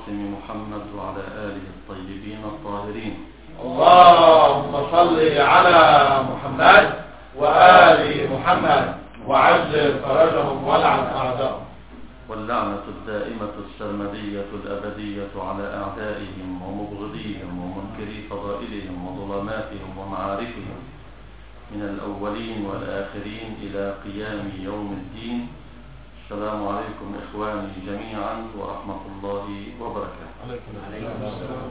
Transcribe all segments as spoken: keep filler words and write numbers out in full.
القاسم محمد وعلى آله الطيبين الطاهرين. اللهم صل على محمد وآل محمد وعجل فرجهم والعن أعداءهم. واللعنة الدائمة السرمدية الأبدية على أعدائهم ومبغضيهم ومنكري فضائلهم وظلماتهم ومعارفهم من الأولين والآخرين إلى قيام يوم الدين. السلام عليكم إخواني جميعا ورحمة الله وبركاته. عليكم السلام.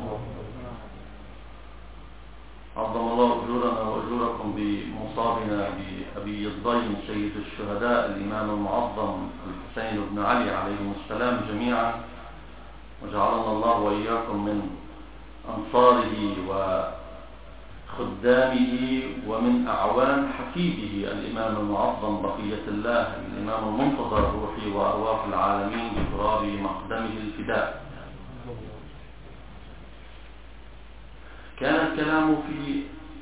عظم الله أجورنا وأجوركم بمصابنا بأبي الضيم سيد الشهداء الإمام المعظم الحسين بن علي عليه السلام جميعا، وجعلنا الله وإياكم من أنصاره وخدامه ومن أعوان حفيده الإمام المعظم بقية الله الإمام المنتظر روحي وأرواح العالمين بتراب مقدمه الفداء. كان الكلام في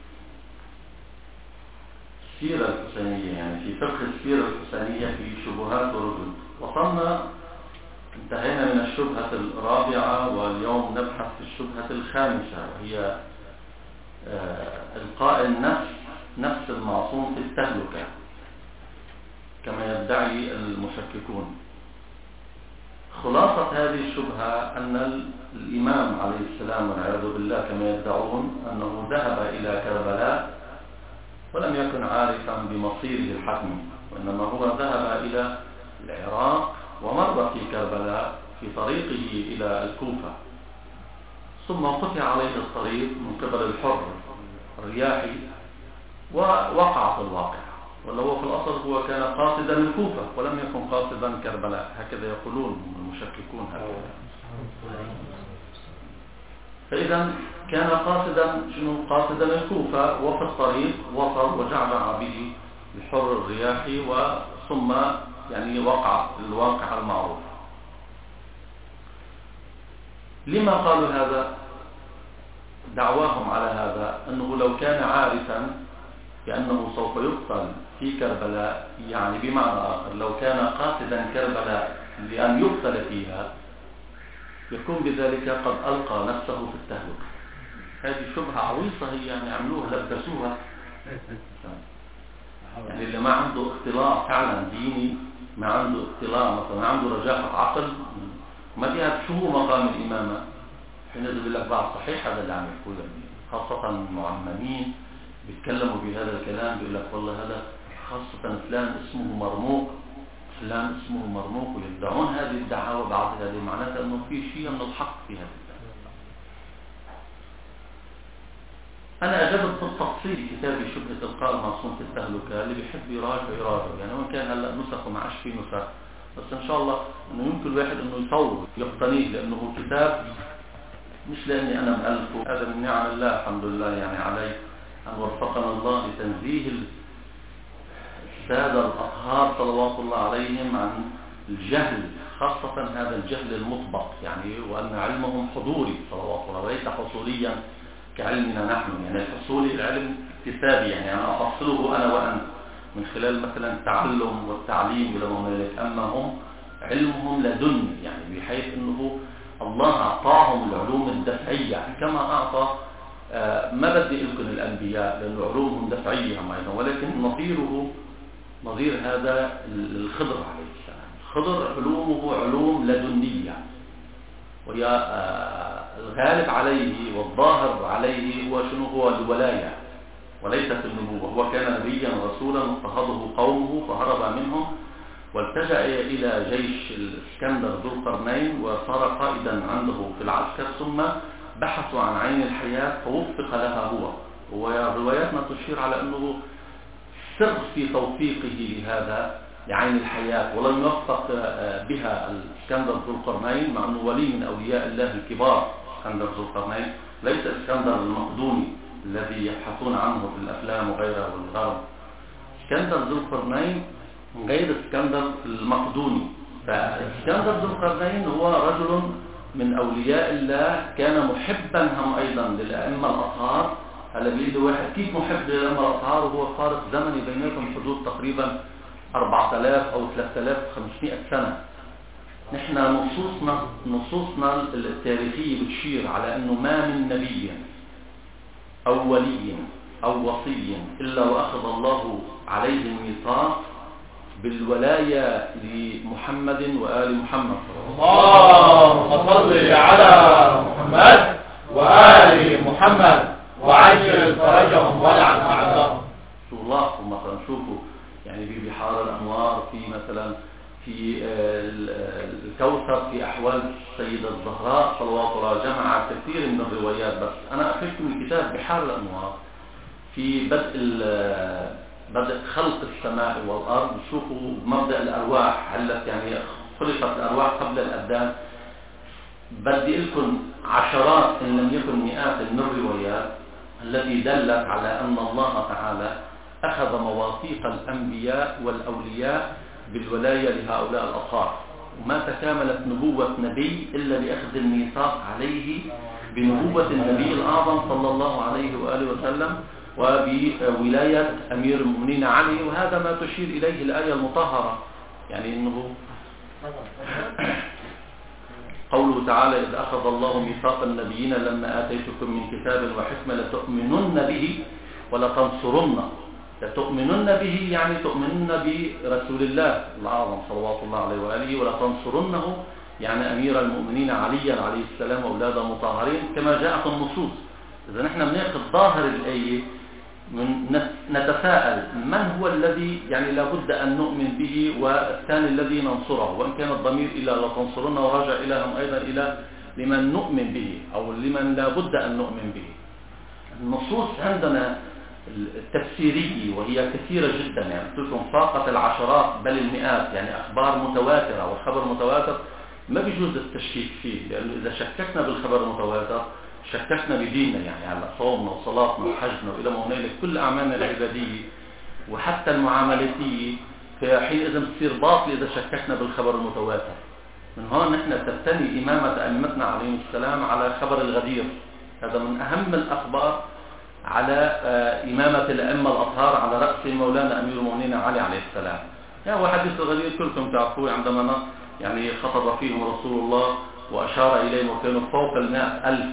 السيرة الحسينية، يعني في فقه السيرة الحسينية في شبهات وردود. وصلنا انتهينا من الشبهة الرابعة، واليوم نبحث في الشبهة الخامسة، وهي إلقاء النفس نفس المعصوم في التهلكة كما يدعي المشككون. خلاصة هذه الشبهة أن الإمام عليه السلام والعياذ بالله كما يدعون أنه ذهب إلى كربلاء ولم يكن عارفا بمصيره الحتمي، وإنما هو ذهب إلى العراق ومر في كربلاء في طريقه إلى الكوفة، ثم قطع عليه الطريق من قبل الحر الرياحي ووقع في الواقع. ولو في الأصل هو كان قاصدا الكوفة ولم يكن قاصدا كربلاء، هكذا يقولون المشككون هكذا. فإذا كان قاصدا شنو؟ قاصدا الكوفة، وفي الطريق وصل وجعجع به الحر الرياحي وثم يعني وقع الواقع المعروف. لما قالوا هذا؟ دعواهم على هذا أنه لو كان عارفا بأنه سوف يقتل في كربلاء، يعني بمعنى آخر لو كان قاصدا كربلاء لأن يقتل فيها يكون بذلك قد ألقى نفسه في التهلكة. هذه شبهة عويصة هي، يعني عملوها لبسوها. يعني اللي ما عنده اطلاع فعلا ديني، ما عنده اطلاع مثلا عنده رجاحة عقل، ما فيها شو مقام الإمامة، حين يقول لك بعض صحيح هذا اللي عم يقوله، خاصة المعممين بيتكلموا بهذا الكلام، بيقول لك والله هذا خاصة فلان اسمه مرموق، فلان اسمه مرموق، ويدعون هذه الدعاوى. بعض هذه معناتها انه في شيء من الحق في هذا. انا اجبت بالتفصيل كتابي شبهة القاء المعصوم في التهلكة، اللي بيحب يراجع يراجع، يعني وان كان هلا نسخ وما عادش فيه نسخ، بس ان شاء الله انه يمكن الواحد انه يصور يقتنيه، لانه كتاب مش لاني انا مؤلفه، هذا من نعم الله الحمد لله يعني علي ان وفقنا الله لتنزيه السادة الأطهار صلوات الله عليهم عن الجهل، خاصة هذا الجهل المطبق، يعني وأن علمهم حضوري صلوات الله وليس حصوليا كعلمنا نحن. يعني الحصولي العلم اكتسابي، يعني أنا أحصله أنا وأنت من خلال مثلا التعلم والتعليم إلى ما هنالك، أما هم علمهم لدني، يعني بحيث أنه الله أعطاهم العلوم الدفعية كما أعطى آه ما بدي يمكن الأنبياء لأن علومهم دفعية أيضا، ولكن نظيره نظير هذا الخضر عليه السلام. الخضر علومه علوم لدنية، وهي آه الغالب عليه والظاهر عليه هو شنو؟ هو الولاية وليست النبوة. هو كان نبيا رسولا اضطهده قومه فهرب منهم والتجأ إلى جيش الإسكندر ذو القرنين وصار قائدا عنده في العسكر، ثم بحثوا عن عين الحياة فوفق لها هو. ورواياتنا تشير على أنه سر في توفيقه لهذا لعين الحياة، ولم يوفق بها الإسكندر ذو القرنين، مع أنه ولي من أولياء الله الكبار. الإسكندر ذو القرنين ليس الإسكندر المقدوني الذي يبحثون عنه في الأفلام وغيرها والغرب. الإسكندر ذو القرنين غير الإسكندر المقدوني. فالإسكندر ذو القرنين هو رجل من أولياء الله، كان محبا هم أيضا للأئمة الأطهار. هلا بيجي واحد كيف محب للأئمة الأطهار وهو فارق زمني بيناتهم حدود تقريبا أربعة آلاف أو ثلاثة آلاف وخمسمائة سنة، نحن نصوصنا نصوصنا التاريخية بتشير على أنه ما من نبي أو ولي أو وصي إلا وأخذ الله عليه الميثاق بالولاية لمحمد وآل محمد. اللهم صل على محمد وآل محمد وعجل فرجهم ولعن أعداءهم. شو الله مثلا شوفوا يعني في بحار الأنوار، في مثلا في الكوثر، في أحوال السيدة الزهراء صلوات الله، جمع كثير من الروايات. بس أنا أخذت من كتاب بحار الأنوار في بدء بدء خلق السماء والأرض. شوفوا مبدأ الأرواح علت يعني خلقت الأرواح قبل الأبدان. بدي لكم عشرات إن لم يكن مئات من الروايات التي دلت على أن الله تعالى أخذ مواثيق الأنبياء والأولياء بالولاية لهؤلاء الأطهار، وما تكاملت نبوة نبي إلا بأخذ الميثاق عليه بنبوة النبي الأعظم صلى الله عليه وآله وسلم وبولاية أمير المؤمنين علي. وهذا ما تشير إليه الآية المطهرة، يعني إنه قوله تعالى إذ أخذ الله ميثاق النبيين لما آتيتكم من كتاب وحكمة لتؤمنن به ولتنصرنه. لتؤمنن به يعني تؤمنن برسول الله الأعظم صلوات الله عليه وآله، ولتنصرنه يعني أمير المؤمنين عليا عليه السلام وأولاده مطهرين كما جاء في النصوص. إذا نحن بناخذ ظاهر الآية من نتساءل من هو الذي يعني لابد أن نؤمن به والثاني الذي ننصره، وإن كان الضمير إلى لتنصرنه ورجع إلىهم أيضا إلى لمن نؤمن به أو لمن لابد أن نؤمن به. النصوص عندنا التفسيرية وهي كثيرة جدا، يعني تلكم فاقت العشرات بل المئات، يعني أخبار متواترة والخبر متواتر ما بيجوز التشكيك فيه، لأنه إذا شككنا بالخبر المتواتر شككنا بديننا، يعني على صومنا وصلاتنا وحجنا وإلى ما هنالك كل أعمالنا العبادية وحتى المعاملاتية في حينئذ تصير باطل إذا شككنا بالخبر المتواتر. من هون نحن تبتني إمامة أئمتنا عليهم السلام على خبر الغدير، هذا من أهم الأخبار على إمامة الأئمة الأطهار على رأس مولانا أمير المؤمنين علي عليه السلام. يعني هو حديث الغدير كلكم تعرفوه، عندما يعني خطب فيهم رسول الله وأشار إليهم وكانوا فوق المائة ألف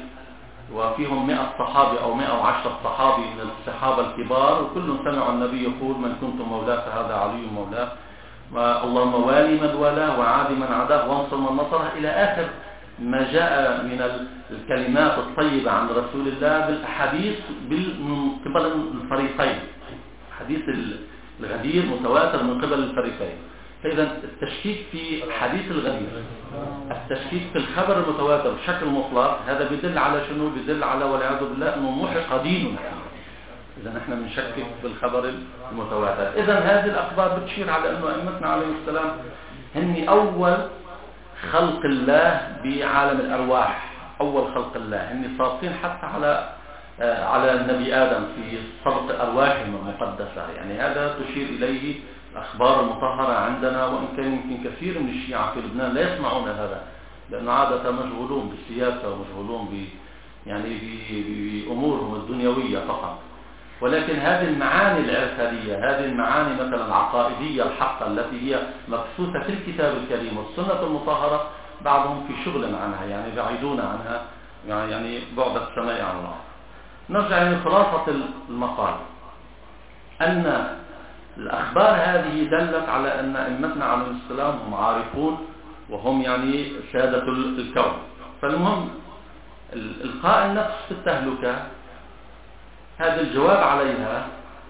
وفيهم مئة صحابي أو مئة وعشرة صحابي من الصحابة الكبار، وكل سمعوا النبي يقول من كنتم مولاه فهذا علي مولاه، اللهم والي من والاه وعادي من عداه وانصر من نصره، إلى آخر ما جاء من الكلمات الطيبة عن رسول الله بالأحاديث من قبل الفريقين. حديث الغدير متواتر من قبل الفريقين. فإذا التشكيك في حديث الغدير، التشكيك في الخبر المتواتر بشكل مطلق، هذا بيدل على شنو؟ بيدل على والعياذ بالله أنه محق ديننا إذا نحن بنشكك بالخبر المتواتر. إذا هذه الأخبار بتشير على أنه أئمتنا عليهم السلام هن أول خلق الله بعالم الأرواح، أول خلق الله، هن صادقين حتى على على النبي آدم في سبق أرواحهم المقدسة. يعني هذا تشير إليه الأخبار المطهرة عندنا، وإن كان يمكن كثير من الشيعة في لبنان لا يسمعون هذا، لأنه عادة مشغولون بالسياسة ومشغولون ب يعني بأمورهم الدنيوية فقط. ولكن هذه المعاني العرفانية، هذه المعاني مثلا العقائدية الحقة التي هي مبثوثة في الكتاب الكريم والسنة المطهرة، بعضهم في شغل عنها، يعني بعيدون عنها، يعني بعد السماء عن الله. نرجع لخلاصة المقال، أن الأخبار هذه دلت على أن أئمتنا عليهم السلام هم عارفون وهم يعني سادة الكون. فالمهم القاء النفس في التهلكة، هذا الجواب عليها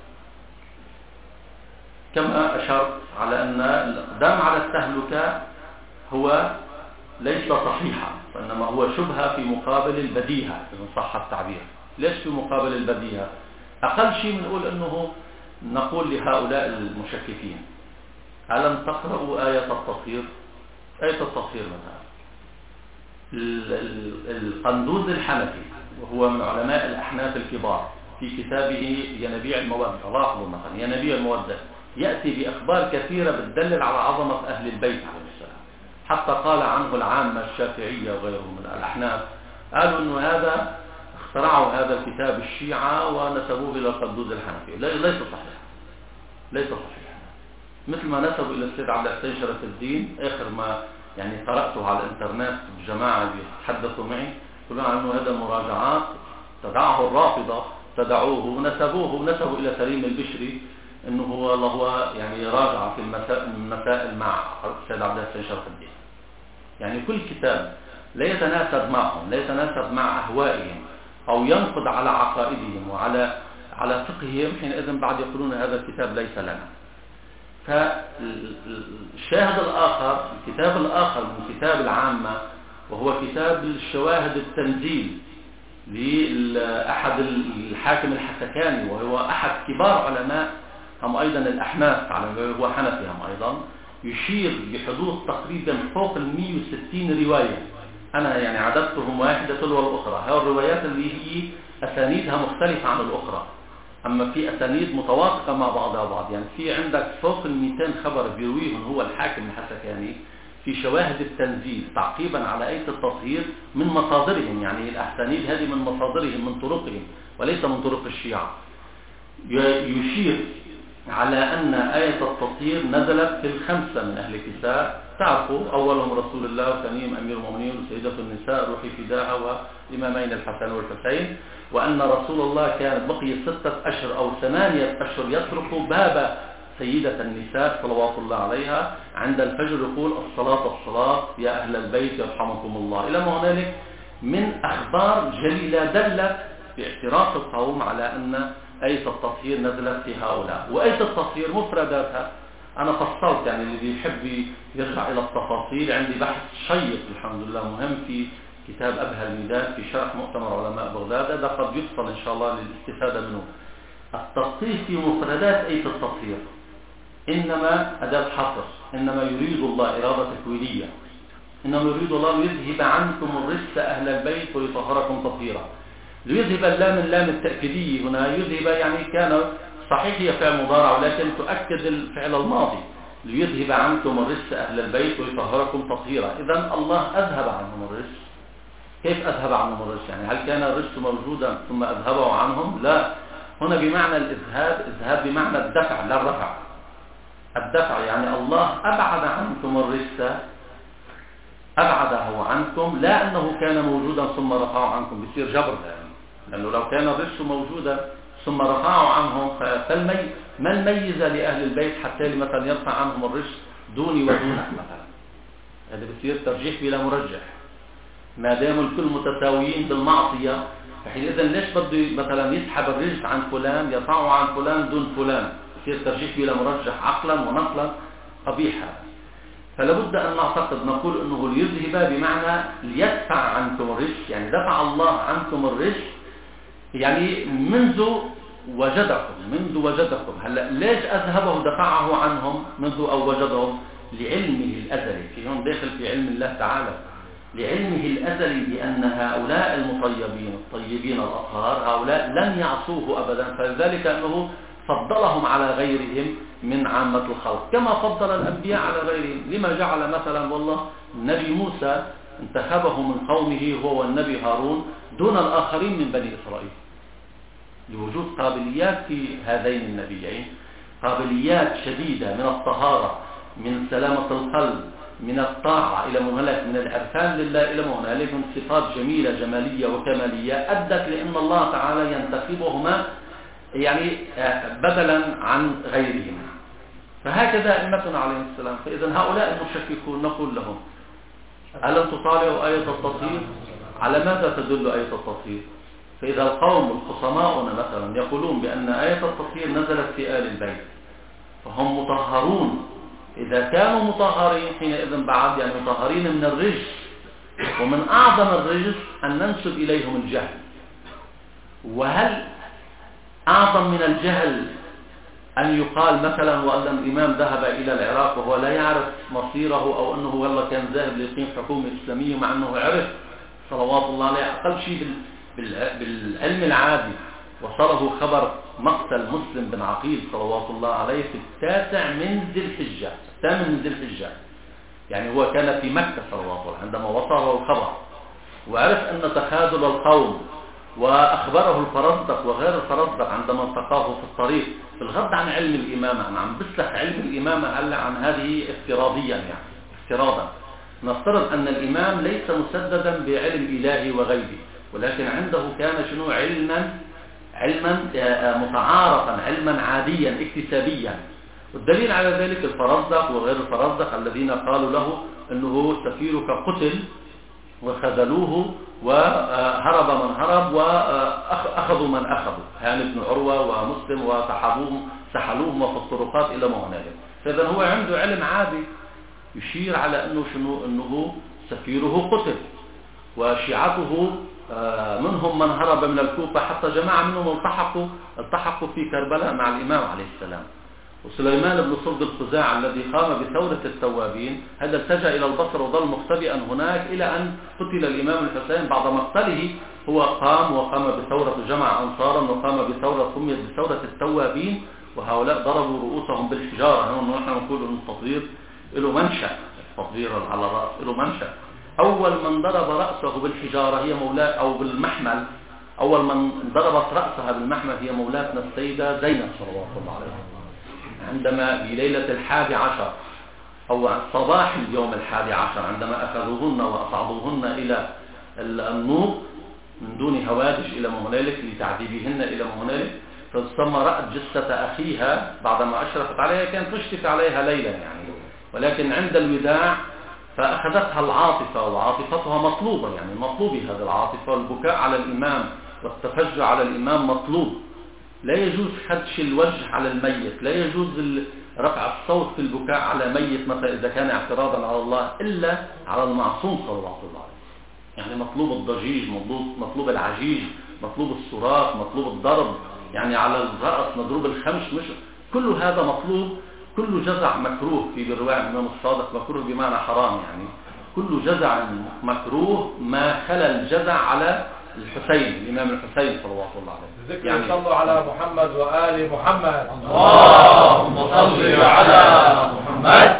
كما أشرت على أن الإقدام على التهلكة هو ليس صحيحا، وإنما هو شبهة في مقابل البديهة إذا صح التعبير. ليش في مقابل البديهة؟ أقل شيء بنقول أنه نقول لهؤلاء المشككين ألم تقرأوا آية التطهير؟ آية التطهير مثلا القندوز الحنفي وهو من علماء الأحناف الكبار في كتابه ينابيع المودة، لاحظوا مثلا ينابيع المودة يأتي بأخبار كثيرة بتدلل على عظمة أهل البيت عليه السلام، حتى قال عنه العامة الشافعية وغيرهم من الأحناف، قالوا أنه هذا اخترعوا هذا الكتاب الشيعة ونسبوه إلى القندوز الحنفي. ليس صحيح، ليس صحيح، مثل ما نسبوا إلى السيد عبد الحسين شرف الدين آخر ما يعني قرأته على الانترنت، الجماعة بيتحدثوا معي يقولون عنه هذا مراجعات تدعه الرافضة، تدعوه ونسبوه ونسبوا إلى سليم البشري انه هو هو يعني راجع في المسائل مع السيد عبد الحسين شرف الدين. يعني كل كتاب لا يتناسب معهم، لا يتناسب مع اهوائهم او ينقض على عقائدهم وعلى على فقههم، حينئذ بعد يقولون هذا الكتاب ليس لنا. فالشاهد الاخر، الكتاب الاخر من كتاب العامة، وهو كتاب الشواهد التنزيل لأحد الحاكم الحسكاني، وهو أحد كبار علماء هم أيضا الأحناف، على هو حنفي هم أيضا، يشير بحدوث تقريبا فوق ال مئة وستين رواية. أنا يعني عددتهم واحدة تلو الأخرى. هذه الروايات اللي هي أسانيدها مختلفة عن الأخرى، أما في أسانيد متوافقة مع بعضها بعض. يعني في عندك فوق ال مئتين خبر بيرويهم هو الحاكم الحسكاني في شواهد التنزيل تعقيبا على آية التطهير من مصادرهم. يعني الأسانيد هذه من مصادرهم، من طرقهم، وليس من طرق الشيعة. يشير على أن آية التطهير نزلت في الخمسة من أهل الكتاب، تعرفوا أولهم رسول الله وثانيهم أمير المؤمنين وسيدة النساء روحي فداها وإمامين الحسن والحسين، وأن رسول الله كان بقي ستة أشهر أو ثمانية أشهر يترك باب سيدة النساء صلوات الله عليها عند الفجر يقول الصلاة الصلاة يا أهل البيت يرحمكم الله، إلى ما هنالك من أخبار جليلة دلت باعتراف القوم على أن آية التطهير نزلت في هؤلاء. وآية التطهير مفرداتها أنا فصلت، يعني اللي يحب يرجع إلى التفاصيل عندي بحث شيق الحمد لله مهم في كتاب أبهى الميدان في شرح مؤتمر علماء بغداد، هذا قد يفصل إن شاء الله للاستفادة منه. التطهير في مفردات آية التطهير إنما أداة حصر، إنما يريد الله إرادة تكوينية، إنما يريد الله ليذهب عنكم الرجس أهل البيت ويطهركم تطهيرا. ليذهب اللام اللام التأكيدية هنا، يذهب يعني كان صحيح هي فعل مضارع ولكن تؤكد الفعل الماضي، ليذهب عنكم الرجس أهل البيت ويطهركم تطهيرا. إذن الله أذهب عنهم الرجس. كيف أذهب عنهم الرجس؟ يعني هل كان الرجس موجودا ثم أذهبه عنهم؟ لا، هنا بمعنى الإذهاب، إذهاب بمعنى الدفع لا الرفع. الدفع يعني الله أبعد عنكم الرجس، أبعده عنكم، لا أنه كان موجودا ثم رفعه عنكم، بيصير جبر يعني. لأنه لو كان الرجس موجودا ثم رفعه عنهم فالمي ما الميزة لأهل البيت حتى مثلا يرفع عنهم الرجس دوني ودونك مثلا؟ هذا بيصير ترجيح بلا مرجح. ما دام الكل متساويين بالمعصية فحينئذ ليش بده مثلا يسحب الرجس عن فلان يرفعه عن فلان دون فلان؟ يصير ترجيح بلا مرجح عقلا ونقلا قبيحا. فلا بد أن نعتقد نقول أنه ليذهب بمعنى ليدفع عنكم الرجس، يعني دفع الله عنكم الرجس يعني منذ وجدكم، منذ وجدكم. هلا ليش أذهبه دفعه عنهم منذ أو وجدهم؟ لعلمه الأزلي، في هون داخل في علم الله تعالى، لعلمه الأزلي بأن هؤلاء المطيبين الطيبين الأطهار هؤلاء لن يعصوه أبدا، فلذلك أنه فضلهم على غيرهم من عامة الخلق كما فضل الأنبياء على غيرهم. لما جعل مثلا والله النبي موسى انتخبه من قومه هو والنبي هارون دون الآخرين من بني إسرائيل، لوجود قابليات في هذين النبيين، قابليات شديدة من الطهارة، من سلامة القلب، من الطاعة إلى مهلك، من العرفان لله إلى مهلك، من صفات جميلة جمالية وكمالية أدت لأن الله تعالى ينتخبهما يعني بدلا عن غيرهم. فهكذا أئمتنا عليهم السلام. فإذا هؤلاء المشككون نقول لهم ألم تطالعوا آية التطهير؟ على ماذا تدل آية التطهير؟ فإذا القوم الخصماؤنا مثلا يقولون بأن آية التطهير نزلت في آل البيت فهم مطهرون، إذا كانوا مطهرين حينئذ بعد يعني مطهرين من الرجس، ومن أعظم الرجس أن ننسب إليهم الجهل. وهل أعظم من الجهل أن يقال مثلا وأن الإمام ذهب إلى العراق وهو لا يعرف مصيره، أو أنه والله كان ذاهب ليقيم حكومة إسلامية مع أنه عرف صلوات الله عليه أقل شيء بالعلم العادي وصله خبر مقتل مسلم بن عقيل صلوات الله عليه في التاسع من ذي الحجة، الثامن من ذي الحجة، يعني هو كان في مكة صلوات الله عندما وصله الخبر، وعرف أن تخاذل القوم، وأخبره الفرزدق وغير الفرزدق عندما التقاه في الطريق، بالغض عن علم الإمامة. أنا عم بسلخ علم الإمامة هلا عن هذه افتراضيا يعني افتراضا، نفترض أن الإمام ليس مسددا بعلم إلهي وغيبي، ولكن عنده كان شنو علما علما متعارفا، علما عاديا اكتسابيا. والدليل على ذلك الفرزدق وغير الفرزدق الذين قالوا له أنه سفيرك قتل وخذلوه وهرب من هرب وأخذوا من أخذوا، هاني بن عروة ومسلم وسحبوهم سحلوهم في الطرقات إلى ما هنالك. فإذا هو عنده علم عادي يشير على أنه شنو أنه سفيره قتل، وشيعته منهم من هرب من الكوفة، حتى جماعة منهم التحقوا التحقوا في كربلاء مع الإمام عليه السلام. وسليمان بن صلب الخزاع الذي قام بثورة التوابين هذا التجأ إلى البصر وظل مختبئا هناك إلى أن قتل الإمام الحسين. بعد مقتله هو قام وقام بثورة جمع أنصارا وقام بثورة سميت بثورة التوابين، وهؤلاء ضربوا رؤوسهم بالحجارة. نحن نقول أن التطهير له منشأ، التطهير على الرأس له منشأ. أول من ضرب رأسه بالحجارة هي مولاة أو بالمحمل، أول من ضربت رأسها بالمحمل هي مولاتنا السيدة زينب صلوات الله عليها، عندما بليلة الحادي عشر أو صباح اليوم الحادي عشر عندما أخذوهن وأصعدوهن إلى النور من دون هوادج إلى هنالك لتعذيبهن إلى هنالك، فثم رأت جثة أخيها بعدما أشرفت عليها، كانت تشرف عليها ليلا يعني، ولكن عند الوداع فأخذتها العاطفة، وعاطفتها مطلوبة، يعني مطلوب هذه العاطفة، والبكاء على الإمام والتفجع على الإمام مطلوب. لا يجوز خدش الوجه على الميت، لا يجوز رفع الصوت في البكاء على ميت مثلا إذا كان اعتراضا على الله، إلا على المعصوم صلى الله عليه وسلم. يعني مطلوب الضجيج، مطلوب, مطلوب العجيج، مطلوب الصراخ، مطلوب الضرب، يعني على الرأس مضروب الخمش، مش كل هذا مطلوب. كل جزع مكروه في رواية الإمام الصادق، مكروه بمعنى حرام، يعني كل جزع مكروه ما خلا الجزع على الحسين، الإمام الحسين صلى الله عليه وسلم. يعني صلوا على محمد وآل محمد. اللهم صل على محمد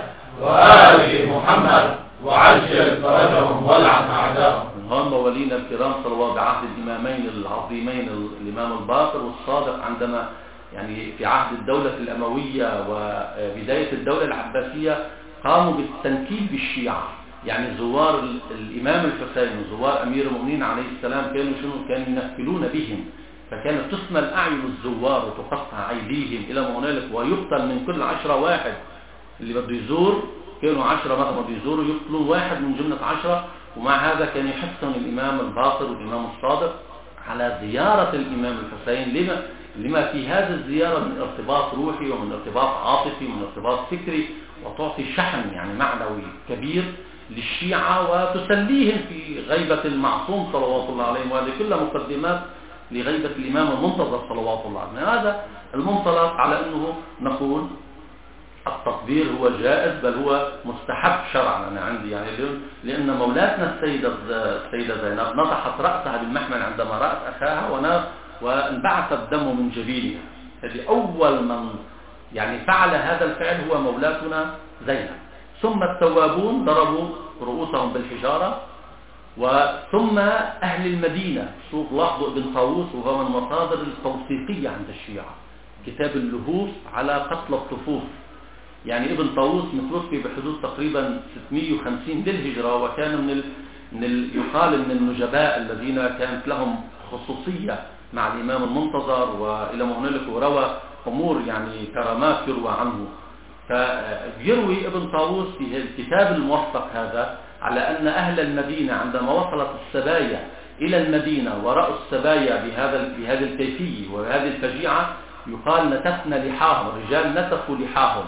وآل محمد وعجل فرجهم والعن أعداءهم. هم موالينا الكرام صلوات بعهد الإمامين العظيمين الإمام الباقر والصادق، عندما يعني في عهد الدولة الأموية وبداية الدولة العباسية قاموا بالتنكيل بالشيعة، يعني زوار الإمام الحسين وزوار أمير المؤمنين عليه السلام كانوا شنو كانوا ينكلون بهم، فكانت تسمل أعين الزوار وتقطع أيديهم إلى ما هنالك، ويقتل من كل عشرة واحد. اللي بده يزور كانوا عشرة مثلا بده يزوروا يقتلوا واحد من جملة عشرة. ومع هذا كان يحثهم الإمام الباقر والإمام الصادق على زيارة الإمام الحسين، لما لما في هذه الزيارة من ارتباط روحي ومن ارتباط عاطفي ومن ارتباط فكري، وتعطي شحن يعني معنوي كبير للشيعة وتسليهم في غيبة المعصوم صلوات الله عليه، وهذه كلها مقدمات لغيبة الإمام المنتظر صلوات الله عليه. هذا المنطلق على أنه نقول التطبير هو جائز بل هو مستحب شرعا. أنا عندي يعني لأن مولاتنا السيدة السيدة زينب نضحت رأسها بالمحمل عندما رأت أخاها وانبعث الدم من جبينها. هذه أول من يعني فعل هذا الفعل هو مولاتنا زينب. ثم التوابون ضربوا رؤوسهم بالحجارة، وثم أهل المدينة. شوف لاحظوا ابن طاووس وهو من المصادر التوثيقية عند الشيعة، كتاب اللهوف على قتل الطفوف. يعني ابن طاووس متوفي بحدود تقريبا ستمائة وخمسين للهجرة، وكان من ال... من ال... يقال من النجباء الذين كانت لهم خصوصية مع الإمام المنتظر وإلى ما هنالك، وروى أمور يعني كرامات يروى عنه. فيروي ابن طاووس في الكتاب الموثق هذا على أن أهل المدينة عندما وصلت السبايا إلى المدينة ورأوا السبايا بهذا بهذه الكيفية وهذه الفجيعة، يقال نتفنا لحاهم، الرجال نتفوا لحاهم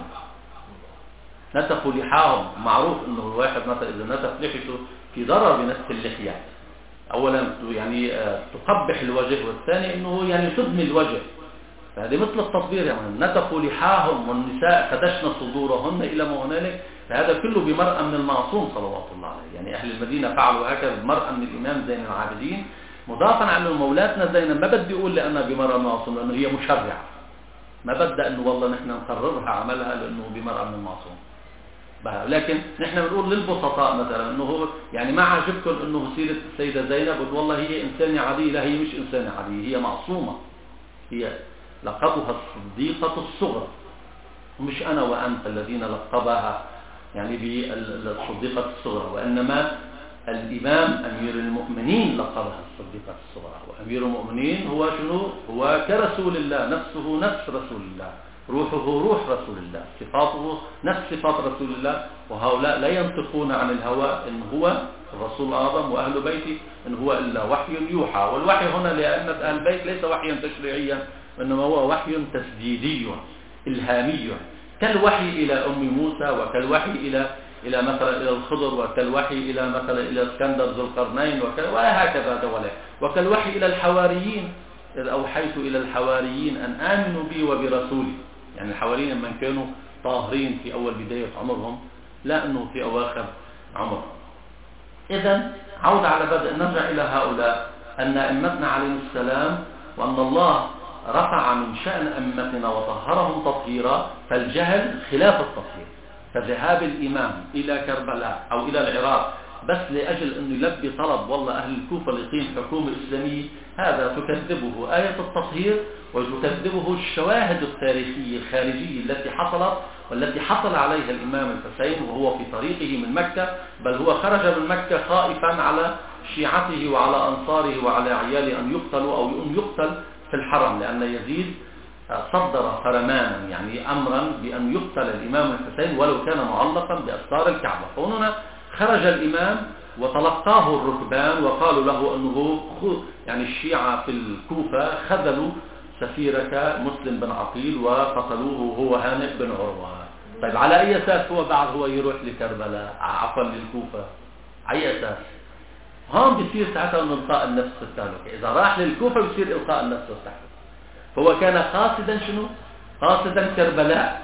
نتفوا لحاهم. معروف أنه الواحد مثلا إذا نتف لحيته في ضرر بنتف اللحية، أولا يعني تقبح الوجه، والثاني أنه يعني تدمي الوجه. فهذه مثل التطبير، يعني نتفوا لحاهم والنساء خدشن صدورهن إلى ما هنالك. فهذا كله بمرأة من المعصوم صلوات الله عليه. يعني أهل المدينة فعلوا هكذا بمرأة من الإمام زين العابدين، مضافا عن مولاتنا زينب. ما بدي أقول لأنها بمرأة معصوم، لأنه هي مشرعة، ما بدأ أنه والله نحن نقررها عملها لأنه بمرأة من المعصوم. لكن نحن بنقول للبسطاء مثلا أنه هو يعني ما عجبكم أنه سيرة السيدة زينب والله هي إنسانة عادية. لا، هي مش إنسانة عادية، هي معصومة، هي لقبها الصديقة الصغرى، ومش أنا وأنت الذين لقبها يعني بالصديقة الصغرى، وإنما الإمام أمير المؤمنين لقبها الصديقة الصغرى. وأمير المؤمنين هو شنو؟ هو كرسول الله، نفسه نفس رسول الله، روحه روح رسول الله، صفاته نفس صفات رسول الله. وهؤلاء لا ينطقون عن الهوى، إن هو الرسول آدم وأهل بيته إن هو إلا وحي يوحى. والوحي هنا لأئمة أهل البيت ليس وحيا تشريعيا، وإنما هو وحي تسديدي إلهامي، كالوحي إلى أم موسى، وكالوحي إلى إلى مثلا إلى الخضر، وكالوحي إلى مثلا إلى اسكندر ذو القرنين، وهكذا دوله، وكالوحي إلى الحواريين إذ أوحيت إلى الحواريين أن آمنوا بي وبرسولي. يعني الحواريين من كانوا طاهرين في أول بداية عمرهم، لا أنه في أواخر عمرهم. إذن عود على بدء نرجع إلى هؤلاء أن أئمتنا عليهم السلام، وأن الله رفع من شأن أئمتنا وطهرهم تطهيرا، فالجهل خلاف التطهير. فذهاب الإمام إلى كربلاء أو إلى العراق بس لأجل أنه يلبي طلب والله أهل الكوفة ليقيم حكومة إسلامية، هذا تكذبه آية التطهير وتكذبه الشواهد التاريخية الخارجية التي حصلت والتي حصل عليها الإمام الحسين وهو في طريقه من مكة، بل هو خرج من مكة خائفا على شيعته وعلى أنصاره وعلى عياله أن يقتلوا أو أن يقتل في الحرم، لأن يزيد صدر فرمانا يعني أمرا بأن يقتل الإمام الحسين ولو كان معلقا بأستار الكعبة. هنا خرج الإمام وتلقاه الركبان وقالوا له أنه يعني الشيعة في الكوفة خذلوا سفيرك مسلم بن عقيل وقتلوه هو هانئ بن عروة. طيب على أي أساس هو بعد هو يروح لكربلاء عفوا للكوفة؟ أي أساس؟ هون بيصير ساعتها إلقاء النفس التهلكة. إذا راح للكوفة بيصير إلقاء النفس التهلكة. فهو كان قاصدا شنو؟ قاصدا كربلاء،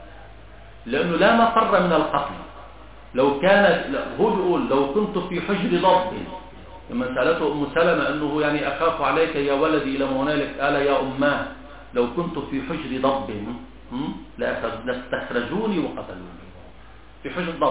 لأنه لا مفر من القتل. لو كان هو بيقول لو كنت في حجر ضب، لما سألته أم سلمة أنه يعني أخاف عليك يا ولدي إلى هنالك، قال يا أماه لو كنت في حجر ضب لاستخرجوني وقتلوني. في حجر ضب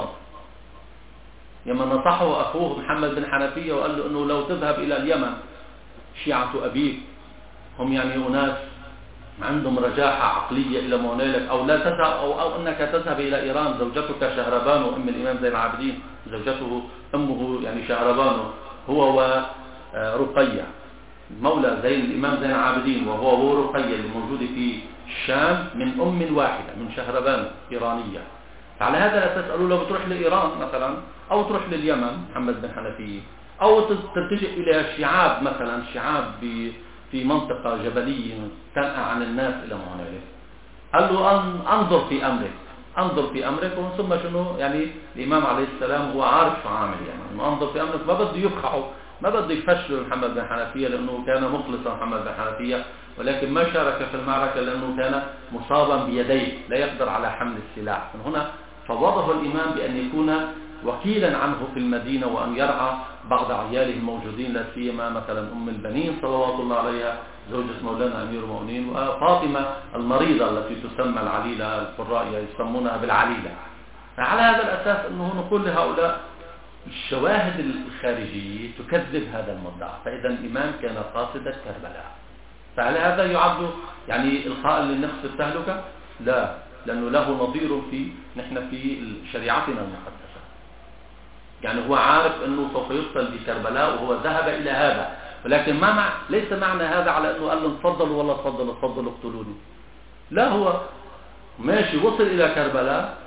لما نصحه أخوه محمد بن حنفية وقال له أنه لو تذهب إلى اليمن، شيعة أبيك هم يعني أناس عندهم رجاحة عقلية إلى هنالك، أو لا تذهب أو, أو أنك تذهب إلى إيران، زوجتك شهربان وأم الإمام زين العابدين، زوجته أمه يعني شهربان هو ورقية مولى زين الإمام زين العابدين، وهو ورقية اللي موجودة في الشام من أم واحدة من شهربان إيرانية. فعلى هذا الأساس قالوا لو بتروح لإيران مثلا أو تروح لليمن محمد بن حنفية، أو تتجه إلى شعاب مثلا، شعاب في منطقة جبلية تنقع عن الناس إلى هنالك، قال له أنظر في أمرك، أنظر في أمرك. ثم شنو يعني الإمام عليه السلام هو عارف شو عامل، يعني أنظر في أمرك، ما بده يفخعه، ما بده يفشل محمد بن حنفية لأنه كان مخلصا محمد بن حنفية، ولكن ما شارك في المعركة لأنه كان مصابا بيديه لا يقدر على حمل السلاح. من هنا فوضه الإمام بأن يكون وكيلا عنه في المدينة وأن يرعى بعض عياله الموجودين، لا سيما مثلا أم البنين صلوات الله عليها زوجة مولانا أمير المؤمنين، وفاطمة المريضة التي تسمى العليلة، القراء يسمونها بالعليلة. فعلى هذا الأساس أنه نقول لهؤلاء الشواهد الخارجية تكذب هذا المدعى، فإذا الإمام كان قاصدا كربلاء. فعلى هذا يعد يعني إلقاء للنفس التهلكة؟ لا، لأنه له نظير في نحن في شريعتنا المقدسة. يعني هو عارف أنه سوف يقتل بكربلاء وهو ذهب إلى هذا، ولكن ما مع ليس معنى هذا على أنه قال لهم تفضلوا والله تفضلوا تفضلوا اقتلوني. لا، هو ماشي وصل إلى كربلاء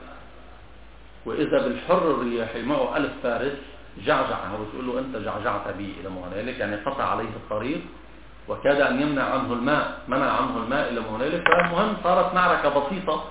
وإذا بالحر الرياحي معه ألف فارس جعجع، هو بتقول له أنت جعجعت بي إلى هنالك، يعني قطع عليه الطريق وكاد أن يمنع عنه الماء، منع عنه الماء إلى هنالك. فالمهم صارت معركة بسيطة،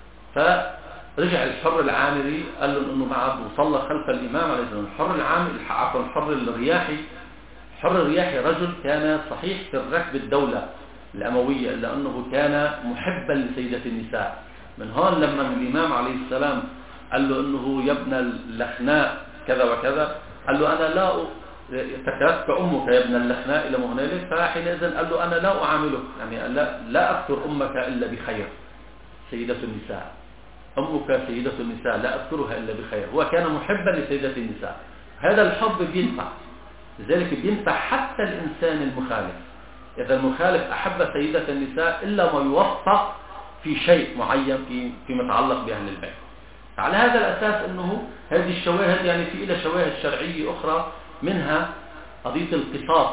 فرجع الحر العامري قال له أنه بعد وصلى خلف الإمام عليه السلام. الحر العامري عفوا الحر الرياحي، الحر الرياحي رجل كان صحيح في الركب الدولة الأموية إلا أنه كان محبا لسيدة النساء. من هون لما الإمام عليه السلام قال له أنه يا ابن اللخناء كذا وكذا، قال له أنا لا تكرتك أمك يا ابن اللخناء إلى هنالك، فحينئذ قال له أنا لا أعاملك، يعني لا, لا أذكر أمك إلا بخير، سيدة النساء أمك سيدة النساء لا أذكرها إلا بخير. هو كان محبا لسيدة النساء، هذا الحب بينفع، لذلك بينفع حتى الإنسان المخالف. إذا المخالف أحب سيدة النساء إلا ما يوفق في شيء معين في في متعلق بأهل البيت. على هذا الأساس أنه هذه الشواهد يعني في إلى شواهد شرعية أخرى، منها قضية القصاص.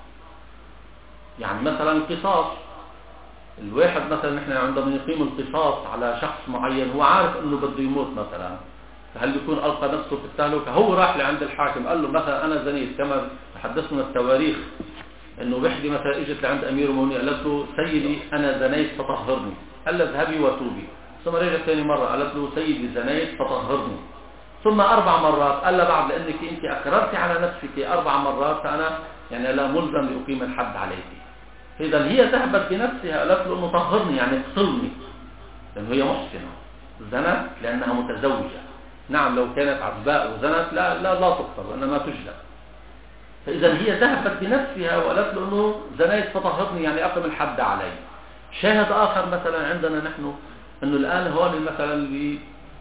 يعني مثلا القصاص، الواحد مثلا نحن عندما يقيم القصاص على شخص معين هو عارف أنه بده يموت مثلا، فهل بيكون ألقى نفسه في التهلكة؟ هو راح لعند الحاكم قال له مثلا أنا زنيت، كما حدثنا التواريخ انه وحده مثلا اجت لعند امير المؤمنين قالت له سيدي انا زنيت فطهرني، قال لها اذهبي وتوبي. ثم رجعت ثاني مره قالت له سيدي زنيت فطهرني. ثم اربع مرات قال لها بعد لانك انت اقررتي على نفسك اربع مرات فانا يعني لا ملزم لاقيم الحد عليك. اذا هي ذهبت بنفسها قالت له انه طهرني يعني اقتلني، لانه هي محسنه زنت لانها متزوجه. نعم لو كانت عزباء وزنت لا لا لا تقتل وانما تجلد. فإذا هي ذهبت بنفسها وقالت له أنه زنيت فطهرني يعني أقم الحد علي. شاهد آخر مثلا عندنا نحن أنه الآن هون مثلا اللي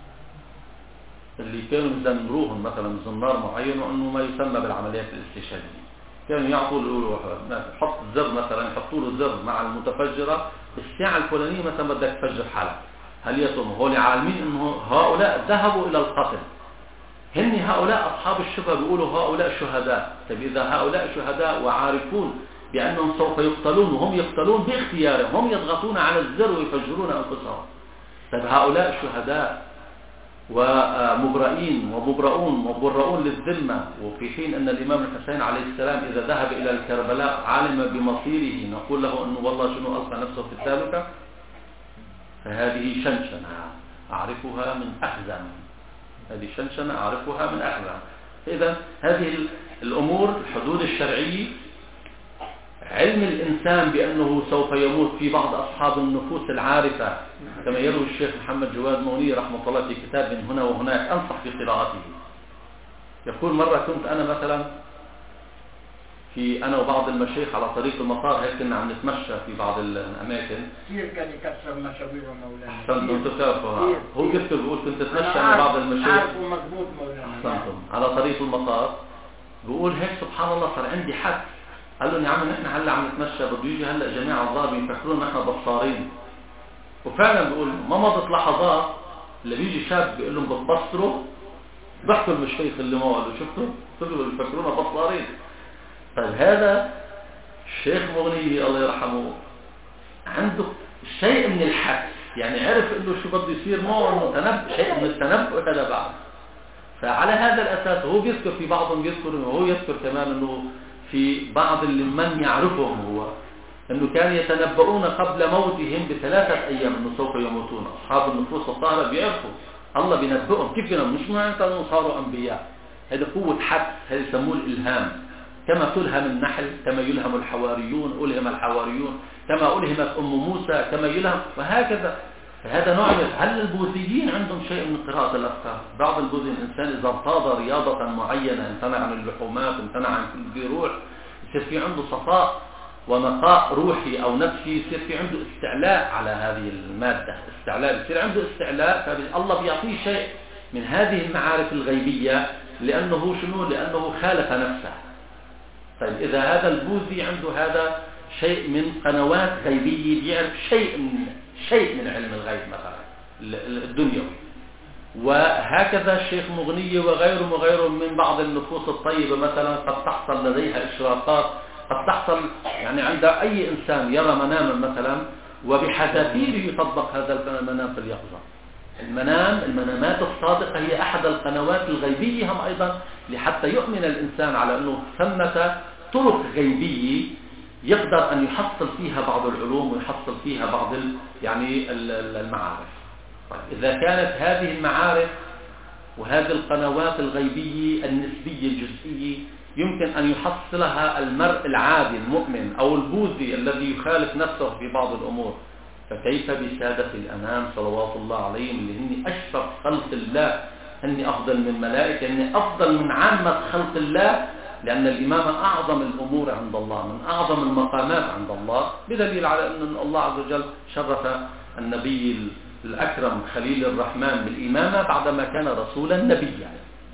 اللي كانوا يزنروهم مثلا زنار معين وأنه ما يسمى بالعمليات الاستشهادية، كانوا يعطوا له حط زر مثلا يحطوا له زر مع المتفجرة الساعة الفلانية مثلا بدك تفجر حالك. هل يتم هول عالمين أنه هؤلاء ذهبوا إلى القتل؟ هن هؤلاء أصحاب الشبهة بيقولوا هؤلاء شهداء. طيب إذا هؤلاء شهداء وعارفون بأنهم سوف يقتلون وهم يقتلون باختيارهم، هم يضغطون على الزر ويفجرون أنفسهم. طيب هؤلاء شهداء ومبرئين ومبرؤون ومبرؤون للذمة، وفي حين أن الإمام الحسين عليه السلام إذا ذهب إلى الكربلاء عالم بمصيره نقول له أنه والله شنو ألقى نفسه في التهلكة؟ فهذه شنشنة أعرفها من أحزان، هذه شنشنة أعرفها من أحزان. إذا هذه الأمور الحدود الشرعية، علم الإنسان بأنه سوف يموت في بعض أصحاب النفوس العارفة كما يروي الشيخ محمد جواد موني رحمه الله في كتاب من هنا وهناك أنصح بقراءته. يقول مرة كنت أنا مثلا في أنا وبعض المشايخ على طريق المطار، هيك كنا عم نتمشى في بعض الأماكن. كثير كان يكسر مشاوير مولانا. أحسنتم تكافوا. هو كيف بيقول كنت أتمشى مع بعض المشايخ. عارفه مضبوط مولانا. أحسنتم. على طريق المطار بيقول هيك سبحان الله صار عندي حد، قال له يا عم نحن هلا عم نتمشى بده يجي هلا جماعة الضاربين يفكرون نحن بصارين. وفعلا بيقول ما مضت لحظات اللي بيجي شاب بيقول لهم بتبصروا، ضحكوا المشايخ اللي ما قالوا شفتوا تقولوا يفكرونا بصارين. طيب هذا الشيخ مغني الله يرحمه عنده شيء من الحدس، يعني عرف انه شو بده يصير معه، انه تنبؤ شيء من التنبؤ هذا بعد. فعلى هذا الاساس هو بيذكر في بعضهم بيذكر وهو يذكر كمان انه في بعض اللي من يعرفهم هو انه كانوا يتنبؤون قبل موتهم بثلاثة ايام انه سوف يموتون. اصحاب النفوس الطاهرة بيعرفوا الله بينبئهم كيف بينهم، مش معنى انه صاروا انبياء. هذه قوة حدس، هذا يسموه الالهام. كما تلهم النحل كما يلهم الحواريون، ألهم الحواريون كما ألهمت أم موسى كما يلهم، وهكذا. فهذا نوع من هل البوذيين عندهم شيء من قراءة الأفكار؟ بعض البوذيين الإنسان إذا ارتاض رياضة معينة، امتنع عن اللحومات، امتنع عن كل ذي روح، يصير في عنده صفاء ونقاء روحي أو نفسي، يصير في عنده استعلاء على هذه المادة، استعلاء يصير عنده استعلاء، فالله بيعطيه شيء من هذه المعارف الغيبية لأنه شنو؟ لأنه خالف نفسه. طيب إذا هذا البوذي عنده هذا شيء من قنوات غيبية، بيعرف شيء من شيء من علم الغيب مثلا الدنيوي. وهكذا الشيخ مغني وغيره وغيره من بعض النفوس الطيبة مثلا قد تحصل لديها إشراقات، قد تحصل يعني عند أي إنسان يرى مناما مثلا وبحذافيره يطبق هذا المنام في اليقظة. المنام المنامات الصادقة هي أحد القنوات الغيبية هم أيضا، لحتى يؤمن الإنسان على أنه ثمة طرق غيبية يقدر أن يحصل فيها بعض العلوم ويحصل فيها بعض يعني المعارف. طيب إذا كانت هذه المعارف وهذه القنوات الغيبية النسبية الجزئية يمكن أن يحصلها المرء العادي المؤمن أو البوذي الذي يخالف نفسه في بعض الأمور، فكيف بسادة الأنام صلوات الله عليهم اللي هن أشرف خلق الله، هن أفضل من ملائكة، هن أفضل من عامة خلق الله، لأن الإمامة أعظم الأمور عند الله، من أعظم المقامات عند الله، بدليل على أن الله عز وجل شرف النبي الأكرم خليل الرحمن بالإمامة بعدما كان رسولا نبيا.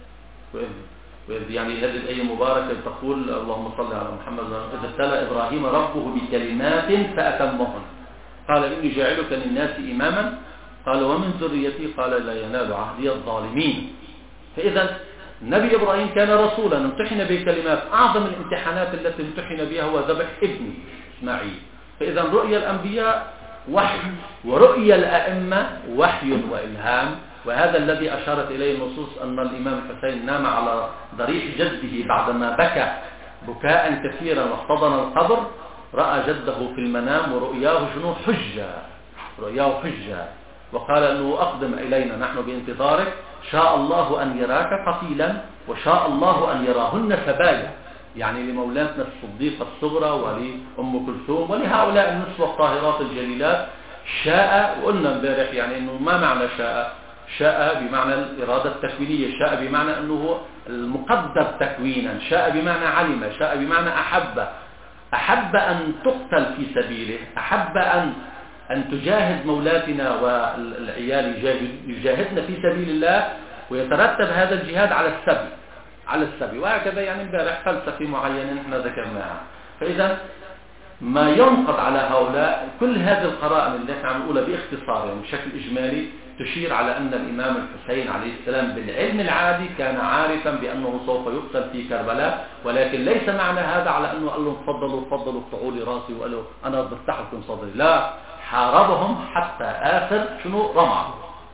وإذ يعني هذه الآية المباركة تقول اللهم صل على محمد إذ ابتلى إبراهيم ربه بكلمات فأتمهن قال إني جاعلك للناس إماما قال ومن ذريتي قال لا ينال عهدي الظالمين. فإذا النبي إبراهيم كان رسولا امتحن بكلمات، أعظم الامتحانات التي امتحن بها هو ذبح ابنه إسماعيل. فإذا رؤيا الأنبياء وحي، ورؤيا الأئمة وحي وإلهام، وهذا الذي أشارت إليه النصوص أن الإمام الحسين نام على ضريح جده بعدما بكى بكاء كثيرا واحتضن القبر، رأى جده في المنام ورؤياه شنو؟ حجة، رؤياه حجة، وقال أنه أقدم إلينا نحن بانتظارك، شاء الله أن يراك قتيلا وشاء الله أن يراهن سبايا، يعني لمولاتنا الصديقة الصغرى ولأم كلثوم ولهؤلاء النسوة الطاهرات الجليلات. شاء، وقلنا امبارح يعني أنه ما معنى شاء؟ شاء بمعنى الإرادة التكوينية، شاء بمعنى أنه المقدر تكوينا، شاء بمعنى علم، شاء بمعنى أحب، أحب أن تقتل في سبيله، أحب أن أن تجاهد مولاتنا والعيال يجاهدن في سبيل الله، ويترتب هذا الجهاد على السبي، على السبي، وهكذا يعني امبارح فلسفة معينة نحن ذكرناها. فإذا ما ينقض على هؤلاء كل هذه القرائن اللي احنا عم نقولها باختصار يعني بشكل إجمالي تشير على أن الإمام الحسين عليه السلام بالعلم العادي كان عارفا بأنه سوف يقتل في كربلاء، ولكن ليس معنى هذا على أنه قال لهم تفضلوا تفضلوا اقطعوا لي راسي وقالوا أنا بفتح لكم صدري، لا، حاربهم حتى آخر شنو رمع،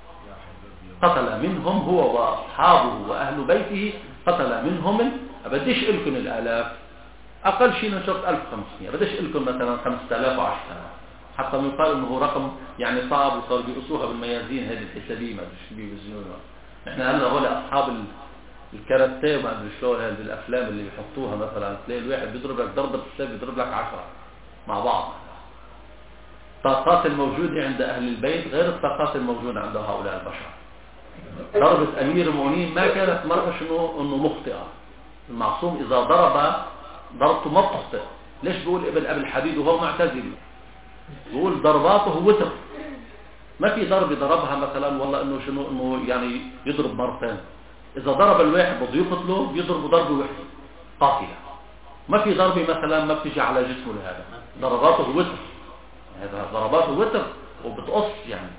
قتل منهم هو وأصحابه وأهل بيته، قتل منهم بديش لكم الآلاف، أقل شيء من شرط ألف وخمسمائة، بديش لكم مثلا خمسة آلاف وعشرة آلاف، حتى من يقال انه رقم يعني صعب وصار بيقصوها بالميازين هذه الحسابيه ما ادري شو بيوزنوها. احنا هلا هول اصحاب الكاراتيه ما ادري شلون هذه الافلام اللي بيحطوها مثلا تلاقي الواحد بيضرب لك ضربه بالسيف بيضرب لك عشرة مع بعض. الطاقات الموجوده عند اهل البيت غير الطاقات الموجوده عند هؤلاء البشر. ضربه امير المؤمنين ما كانت مرة شنو انه مخطئه. المعصوم اذا ضرب ضربته ما بتخطئ. ليش بيقول ابن ابي الحديد وهو معتزلي؟ بيقول ضرباته وتر، ما في ضرب ضربها مثلا والله انه شنو انه يعني يضرب مرتين. اذا ضرب الواحد بده يقتله بيضربه ضربه واحده قاتله، ما في ضربه مثلا ما بتيجي على جسمه لهذا، ضرباته وتر، هذا ضرباته وتر وبتقص يعني.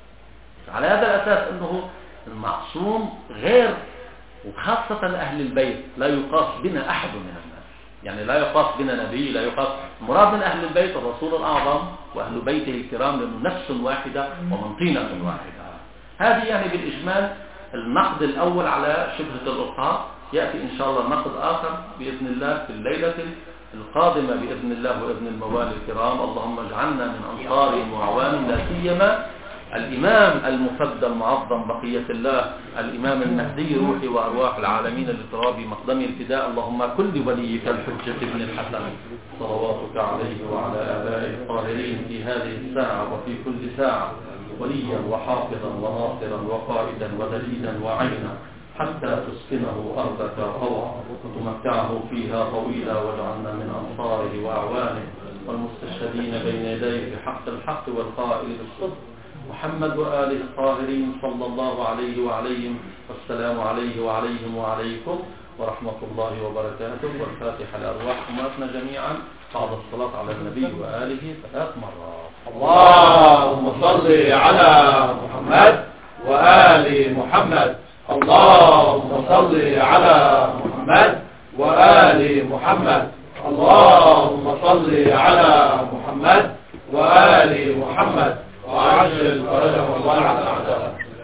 على هذا الاساس انه المعصوم غير، وخاصه اهل البيت لا يقاس بنا احد من الناس، يعني لا يقاس بنا نبي، لا يقاس. مراد من أهل البيت الرسول الأعظم وأهل بيته الكرام لأنه نفس واحدة ومن طينة واحدة. هذه يعني بالإجمال النقد الأول على شبهة الإلقاء. يأتي إن شاء الله نقد آخر بإذن الله في الليلة القادمة بإذن الله وإذن الموالي الكرام. اللهم اجعلنا من أنصارهم وأعوانهم، لا سيما الإمام المفدى المعظم بقية الله الإمام المهدي روحي وأرواح العالمين لتراب مقدم الفداء. اللهم كل وليك الحجة ابن الحسن صلواتك عليه وعلى آبائه الطاهرين في هذه الساعة وفي كل ساعة وليا وحافظا وناصرا وقائدا ودليلا وعينا حتى تسكنه أرضك طوعا وتمتعه فيها طويلا، واجعلنا من أنصاره وأعوانه والمستشهدين بين يديه بحق الحق والقائل بالصدق محمد وآله الطاهرين صلى الله عليه وعليهم. والسلام عليه وعليهم وعليكم ورحمة الله وبركاته. والفاتحة لأرواح أماتنا جميعا بعد الصلاة على النبي وآله ثلاث مرات. اللهم صل على محمد وآل محمد. اللهم صل على محمد وآل محمد. اللهم صل على محمد وآل محمد وعجل فرجهم وارعى الأعداء.